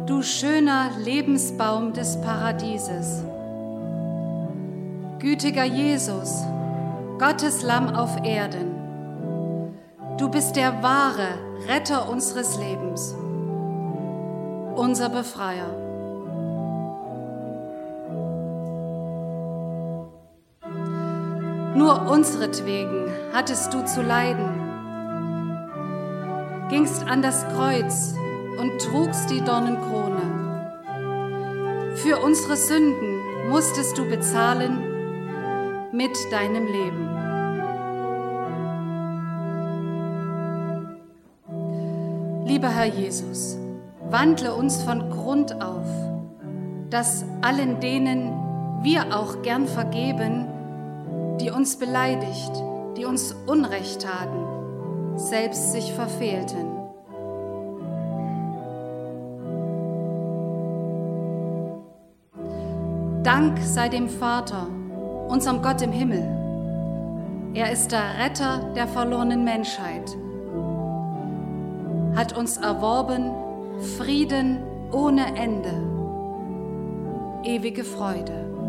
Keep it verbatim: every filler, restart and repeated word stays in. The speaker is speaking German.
Du schöner Lebensbaum des Paradieses. Gütiger Jesus, Gottes Lamm auf Erden, du bist der wahre Retter unseres Lebens, unser Befreier. Nur unseretwegen hattest du zu leiden, gingst an das Kreuz und trugst die Dornenkrone. Für unsere Sünden musstest du bezahlen mit deinem Leben. Lieber Herr Jesus, wandle uns von Grund auf, dass allen denen wir auch gern vergeben, die uns beleidigt, die uns Unrecht taten, selbst sich verfehlten. Dank sei dem Vater, unserem Gott im Himmel. Er ist der Retter der verlorenen Menschheit, hat uns erworben Frieden ohne Ende, ewige Freude.